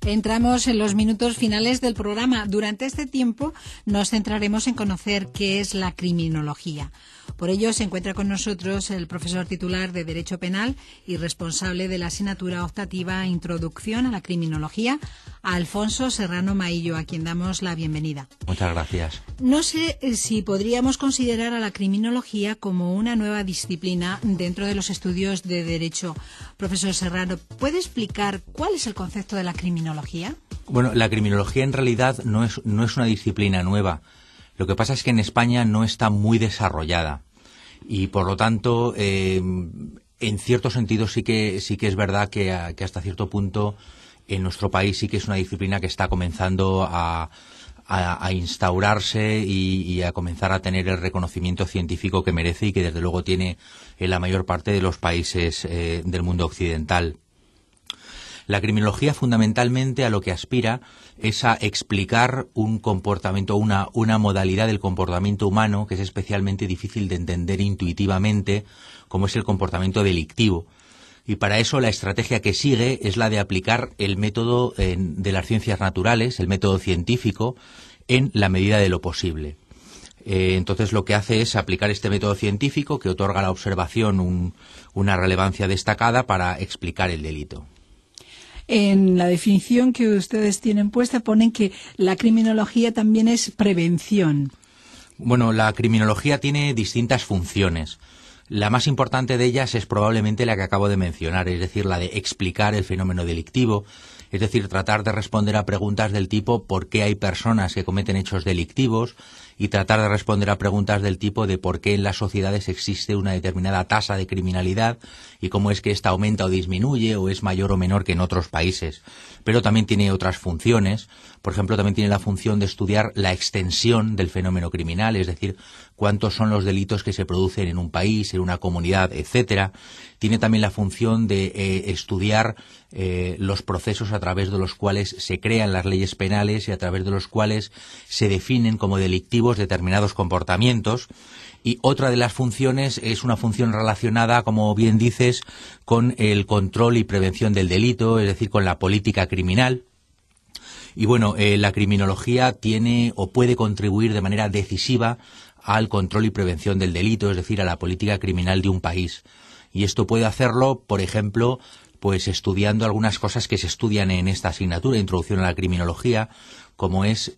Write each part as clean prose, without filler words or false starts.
Entramos en los minutos finales del programa. Durante este tiempo nos centraremos en conocer qué es la criminología. Por ello se encuentra con nosotros el profesor titular de Derecho Penal y responsable de la asignatura optativa Introducción a la Criminología, Alfonso Serrano Maillo, a quien damos la bienvenida. Muchas gracias. No sé si podríamos considerar a la criminología como una nueva disciplina dentro de los estudios de Derecho. Profesor Serrano, ¿puede explicar cuál es el concepto de la criminología? Bueno, la criminología en realidad no es una disciplina nueva. Lo que pasa es que en España no está muy desarrollada y, por lo tanto, en cierto sentido sí que es verdad que hasta cierto punto en nuestro país sí que es una disciplina que está comenzando a instaurarse y a comenzar a tener el reconocimiento científico que merece y que desde luego tiene en la mayor parte de los países del mundo occidental. La criminología fundamentalmente a lo que aspira es a explicar un comportamiento, una modalidad del comportamiento humano que es especialmente difícil de entender intuitivamente, como es el comportamiento delictivo. Y para eso la estrategia que sigue es la de aplicar el método de las ciencias naturales, el método científico, en la medida de lo posible. Entonces lo que hace es aplicar este método científico que otorga a la observación una relevancia destacada para explicar el delito. En la definición que ustedes tienen puesta ponen que la criminología también es prevención. Bueno, la criminología tiene distintas funciones. La más importante de ellas es probablemente la que acabo de mencionar, es decir, la de explicar el fenómeno delictivo, es decir, tratar de responder a preguntas del tipo ¿por qué hay personas que cometen hechos delictivos? Y tratar de responder a preguntas del tipo de por qué en las sociedades existe una determinada tasa de criminalidad y cómo es que ésta aumenta o disminuye o es mayor o menor que en otros países. Pero también tiene otras funciones. Por ejemplo, también tiene la función de estudiar la extensión del fenómeno criminal, es decir, cuántos son los delitos que se producen en un país, en una comunidad, etcétera. Tiene también la función de estudiar los procesos a través de los cuales se crean las leyes penales y a través de los cuales se definen como delictivos determinados comportamientos. Y otra de las funciones es una función relacionada, como bien dices, con el control y prevención del delito, es decir, con la política criminal. Y bueno, la criminología tiene o puede contribuir de manera decisiva al control y prevención del delito, es decir, a la política criminal de un país. Y esto puede hacerlo, por ejemplo, pues estudiando algunas cosas que se estudian en esta asignatura, Introducción a la Criminología, como es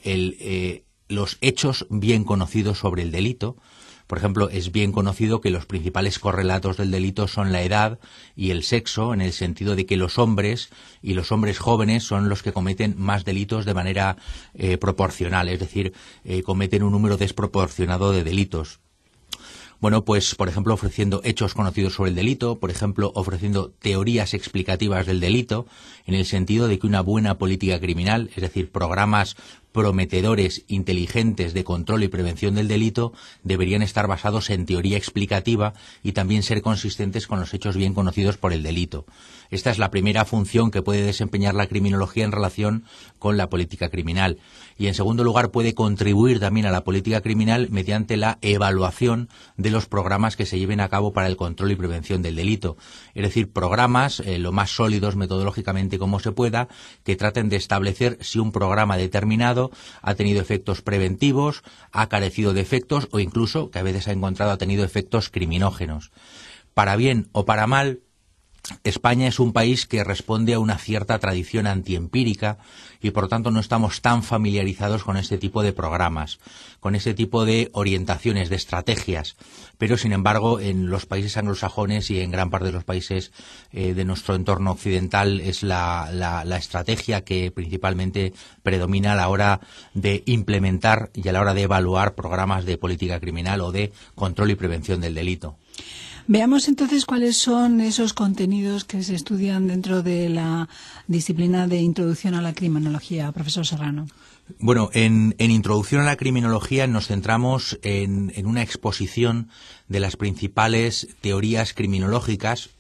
los hechos bien conocidos sobre el delito. Por ejemplo, es bien conocido que los principales correlatos del delito son la edad y el sexo, en el sentido de que los hombres y los hombres jóvenes son los que cometen más delitos de manera proporcional, es decir, cometen un número desproporcionado de delitos. Bueno, pues, por ejemplo, ofreciendo hechos conocidos sobre el delito, por ejemplo, ofreciendo teorías explicativas del delito, en el sentido de que una buena política criminal, es decir, programas prometedores, inteligentes de control y prevención del delito, deberían estar basados en teoría explicativa y también ser consistentes con los hechos bien conocidos por el delito. Esta es la primera función que puede desempeñar la criminología en relación con la política criminal. Y, en segundo lugar, puede contribuir también a la política criminal mediante la evaluación de los programas que se lleven a cabo para el control y prevención del delito. Es decir, programas lo más sólidos metodológicamente como se pueda, que traten de establecer si un programa determinado ha tenido efectos preventivos, ha carecido de efectos o incluso, que a veces ha tenido efectos criminógenos. Para bien o para mal, España es un país que responde a una cierta tradición antiempírica y por tanto no estamos tan familiarizados con este tipo de programas, con este tipo de orientaciones, de estrategias, pero sin embargo en los países anglosajones y en gran parte de los países de nuestro entorno occidental es la estrategia que principalmente predomina a la hora de implementar y a la hora de evaluar programas de política criminal o de control y prevención del delito. Veamos entonces cuáles son esos contenidos que se estudian dentro de la disciplina de Introducción a la Criminología, profesor Serrano. Bueno, en Introducción a la Criminología nos centramos en una exposición de las principales teorías criminológicas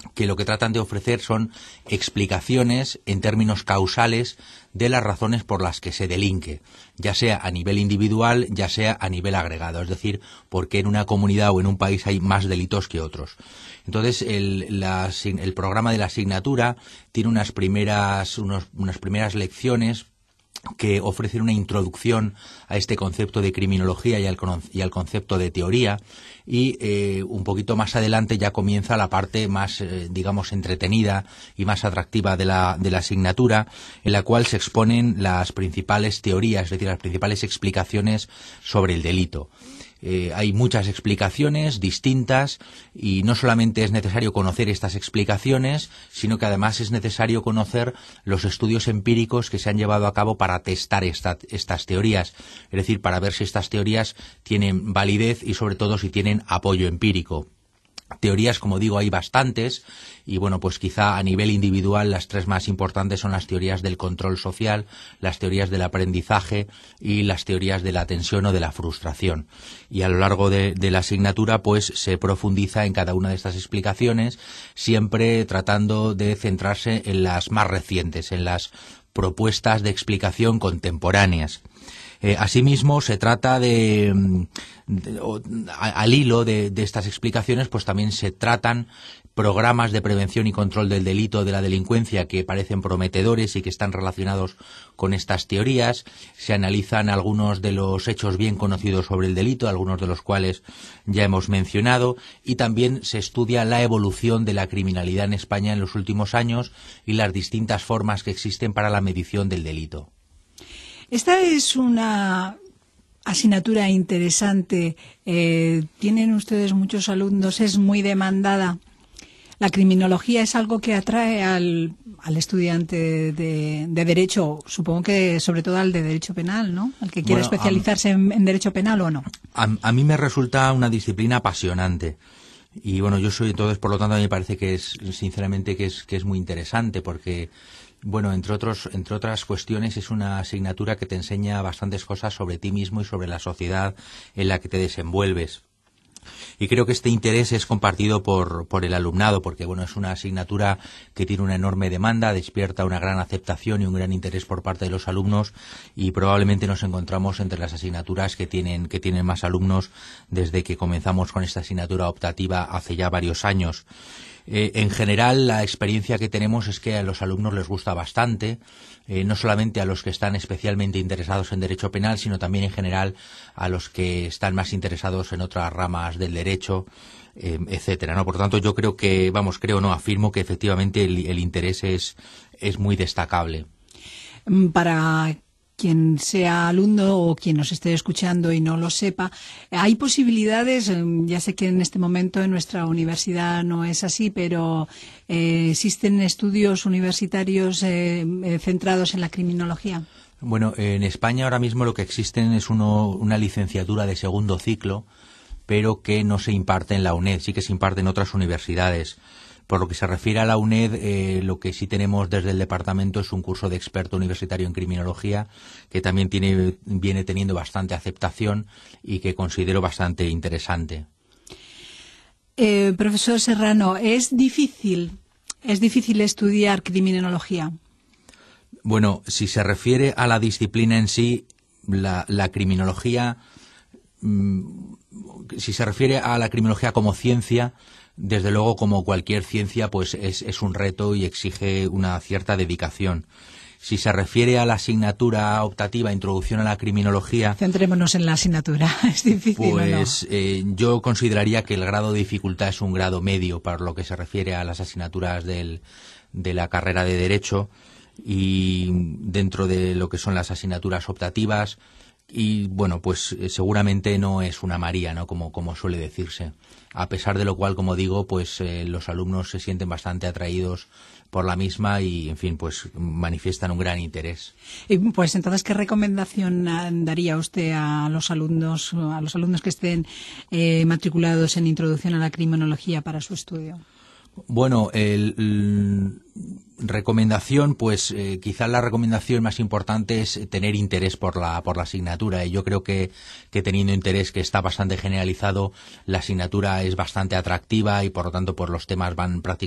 que lo que tratan de ofrecer son explicaciones en términos causales de las razones por las que se delinque, ya sea a nivel individual, ya sea a nivel agregado, es decir, por qué en una comunidad o en un país hay más delitos que otros. Entonces, el programa de la asignatura tiene unas primeras lecciones que ofrecen una introducción a este concepto de criminología y al concepto de teoría, y un poquito más adelante ya comienza la parte más, digamos, entretenida y más atractiva de la asignatura, en la cual se exponen las principales teorías, es decir, las principales explicaciones sobre el delito. Hay muchas explicaciones distintas y no solamente es necesario conocer estas explicaciones, sino que además es necesario conocer los estudios empíricos que se han llevado a cabo para testar estas teorías, es decir, para ver si estas teorías tienen validez y sobre todo si tienen apoyo empírico. Teorías, como digo, hay bastantes y bueno, pues quizá a nivel individual las tres más importantes son las teorías del control social, las teorías del aprendizaje y las teorías de la tensión o de la frustración. Y a lo largo de la asignatura pues se profundiza en cada una de estas explicaciones, siempre tratando de centrarse en las más recientes, en las propuestas de explicación contemporáneas. Asimismo, se trata al hilo de estas explicaciones, pues también se tratan programas de prevención y control del delito, de la delincuencia, que parecen prometedores y que están relacionados con estas teorías. Se analizan algunos de los hechos bien conocidos sobre el delito, algunos de los cuales ya hemos mencionado, y también se estudia la evolución de la criminalidad en España en los últimos años y las distintas formas que existen para la medición del delito. Esta es una asignatura interesante. Tienen ustedes muchos alumnos, es muy demandada. La criminología es algo que atrae al estudiante de Derecho, supongo que sobre todo al de Derecho Penal, ¿no? Al que quiera especializarse en Derecho Penal, ¿o no? A mí me resulta una disciplina apasionante. Y bueno, yo soy, entonces, por lo tanto, a mí me parece que es, sinceramente, que es muy interesante porque, bueno, entre otras cuestiones, es una asignatura que te enseña bastantes cosas sobre ti mismo y sobre la sociedad en la que te desenvuelves. Y creo que este interés es compartido por el alumnado, porque bueno, es una asignatura que tiene una enorme demanda, despierta una gran aceptación y un gran interés por parte de los alumnos, y probablemente nos encontramos entre las asignaturas que tienen más alumnos desde que comenzamos con esta asignatura optativa hace ya varios años. En general, la experiencia que tenemos es que a los alumnos les gusta bastante, no solamente a los que están especialmente interesados en derecho penal, sino también en general a los que están más interesados en otras ramas del derecho, etcétera, ¿no? Por lo tanto, yo creo que, afirmo que efectivamente el interés es muy destacable. Para quien sea alumno o quien nos esté escuchando y no lo sepa, hay posibilidades, ya sé que en este momento en nuestra universidad no es así, pero ¿existen estudios universitarios centrados en la criminología? Bueno, en España ahora mismo lo que existen es una licenciatura de segundo ciclo, pero que no se imparte en la UNED, sí que se imparte en otras universidades. Por lo que se refiere a la UNED, lo que sí tenemos desde el departamento es un curso de experto universitario en criminología, que también viene teniendo bastante aceptación y que considero bastante interesante. Profesor Serrano, ¿es difícil estudiar criminología? Bueno, si se refiere a la disciplina en sí, la criminología, si se refiere a la criminología como ciencia, desde luego, como cualquier ciencia, pues es un reto y exige una cierta dedicación. Si se refiere a la asignatura optativa Introducción a la Criminología... Centrémonos en la asignatura, es difícil, pues, ¿o no? Yo consideraría que el grado de dificultad es un grado medio para lo que se refiere a las asignaturas de la carrera de Derecho, y dentro de lo que son las asignaturas optativas, y bueno, pues seguramente no es una María, ¿no? Como suele decirse. A pesar de lo cual, como digo, pues los alumnos se sienten bastante atraídos por la misma y, en fin, pues manifiestan un gran interés. Y pues entonces, ¿qué recomendación daría usted a los alumnos que estén matriculados en Introducción a la Criminología para su estudio? Bueno, Recomendación, pues quizá la recomendación más importante es tener interés por la asignatura, y yo creo que teniendo interés, que está bastante generalizado, la asignatura es bastante atractiva y por lo tanto pues los temas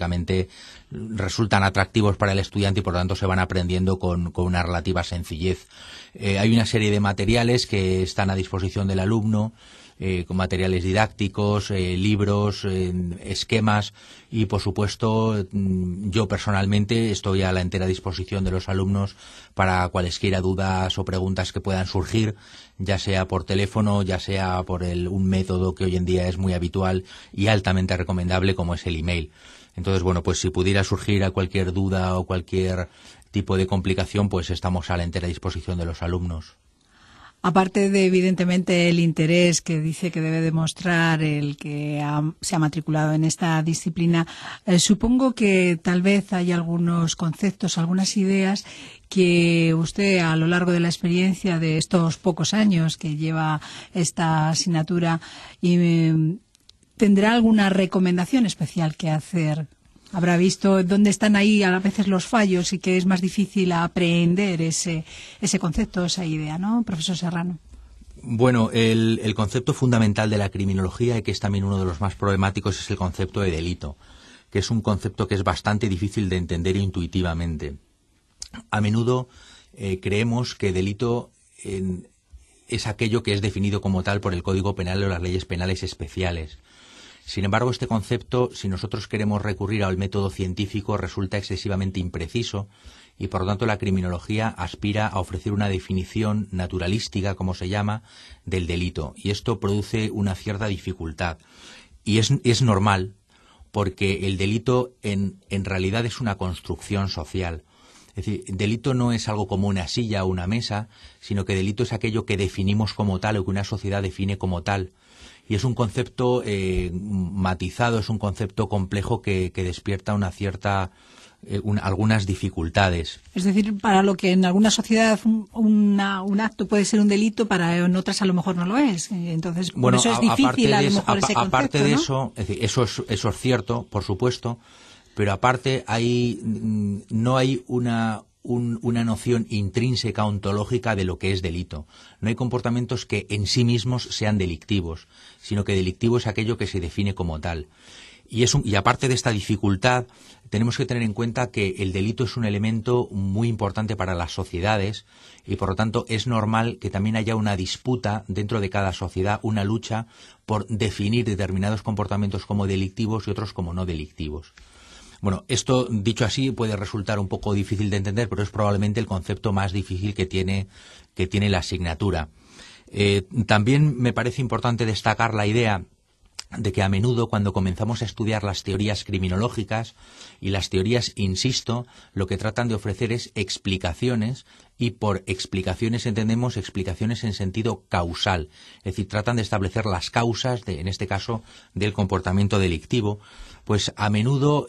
resultan atractivos para el estudiante y por lo tanto se van aprendiendo con una relativa sencillez. Hay una serie de materiales que están a disposición del alumno, con materiales didácticos, libros, esquemas, y por supuesto yo personalmente estoy a la entera disposición de los alumnos para cualesquiera dudas o preguntas que puedan surgir, ya sea por teléfono, ya sea por un método que hoy en día es muy habitual y altamente recomendable, como es el email. Entonces, bueno, pues si pudiera surgir a cualquier duda o cualquier tipo de complicación, pues estamos a la entera disposición de los alumnos. Aparte de, evidentemente, el interés que dice que debe demostrar el que se ha matriculado en esta disciplina, supongo que tal vez hay algunos conceptos, algunas ideas que usted, a lo largo de la experiencia de estos pocos años que lleva esta asignatura, tendrá alguna recomendación especial que hacer. Habrá visto dónde están ahí a veces los fallos y que es más difícil aprender ese concepto, esa idea, ¿no, profesor Serrano? Bueno, el concepto fundamental de la criminología, y que es también uno de los más problemáticos, es el concepto de delito, que es un concepto que es bastante difícil de entender intuitivamente. A menudo creemos que delito es aquello que es definido como tal por el Código Penal o las leyes penales especiales. Sin embargo, este concepto, si nosotros queremos recurrir al método científico, resulta excesivamente impreciso y, por lo tanto, la criminología aspira a ofrecer una definición naturalística, como se llama, del delito. Y esto produce una cierta dificultad. Y es normal, porque el delito en realidad es una construcción social. Es decir, delito no es algo como una silla o una mesa, sino que delito es aquello que definimos como tal o que una sociedad define como tal. Y es un concepto matizado, es un concepto complejo que despierta algunas dificultades. Es decir, para lo que en alguna sociedad un acto puede ser un delito, para en otras a lo mejor no lo es. Entonces, por eso es difícil a lo mejor ese concepto, aparte de ¿no? eso, es decir, eso es cierto, por supuesto, pero aparte no hay una noción intrínseca ontológica de lo que es delito. No hay comportamientos que en sí mismos sean delictivos, sino que delictivo es aquello que se define como tal. Y aparte de esta dificultad, tenemos que tener en cuenta que el delito es un elemento muy importante para las sociedades y, por lo tanto, es normal que también haya una disputa dentro de cada sociedad, una lucha por definir determinados comportamientos como delictivos y otros como no delictivos. Bueno, esto, dicho así, puede resultar un poco difícil de entender, pero es probablemente el concepto más difícil que tiene la asignatura. También me parece importante destacar la idea de que a menudo cuando comenzamos a estudiar las teorías criminológicas, y las teorías, insisto, lo que tratan de ofrecer es explicaciones, y por explicaciones entendemos explicaciones en sentido causal, es decir, tratan de establecer las causas, en este caso, del comportamiento delictivo. Pues a menudo,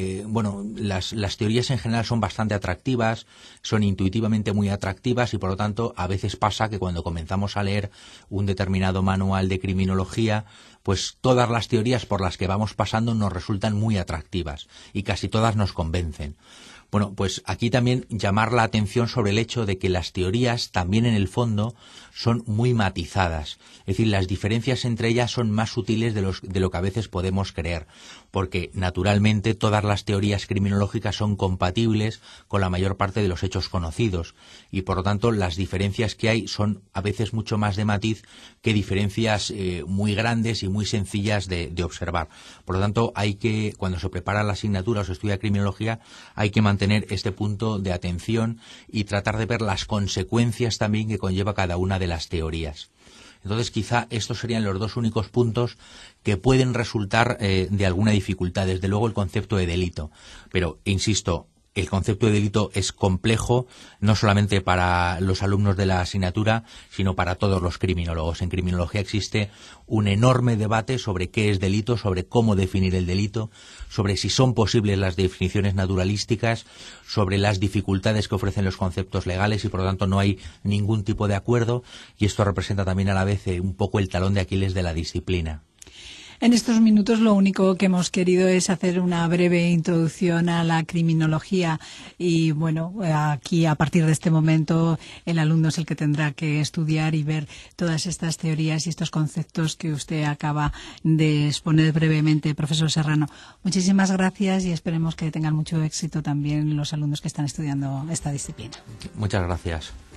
las teorías en general son bastante atractivas, son intuitivamente muy atractivas y por lo tanto a veces pasa que cuando comenzamos a leer un determinado manual de criminología, pues todas las teorías por las que vamos pasando nos resultan muy atractivas y casi todas nos convencen. Bueno, pues aquí también llamar la atención sobre el hecho de que las teorías también en el fondo son muy matizadas. Es decir, las diferencias entre ellas son más sutiles de lo que a veces podemos creer, porque naturalmente todas las teorías criminológicas son compatibles con la mayor parte de los hechos conocidos y por lo tanto las diferencias que hay son a veces mucho más de matiz que diferencias muy grandes y muy sencillas de observar. Por lo tanto, cuando se prepara la asignatura o se estudia criminología, hay que mantener este punto de atención y tratar de ver las consecuencias también que conlleva cada una de las teorías. Entonces, quizá estos serían los dos únicos puntos que pueden resultar de alguna dificultad. Desde luego, el concepto de delito. Pero, insisto, el concepto de delito es complejo, no solamente para los alumnos de la asignatura, sino para todos los criminólogos. En criminología existe un enorme debate sobre qué es delito, sobre cómo definir el delito, sobre si son posibles las definiciones naturalísticas, sobre las dificultades que ofrecen los conceptos legales y, por lo tanto, no hay ningún tipo de acuerdo y esto representa también a la vez un poco el talón de Aquiles de la disciplina. En estos minutos lo único que hemos querido es hacer una breve introducción a la criminología y bueno, aquí a partir de este momento el alumno es el que tendrá que estudiar y ver todas estas teorías y estos conceptos que usted acaba de exponer brevemente, profesor Serrano. Muchísimas gracias y esperemos que tengan mucho éxito también los alumnos que están estudiando esta disciplina. Muchas gracias.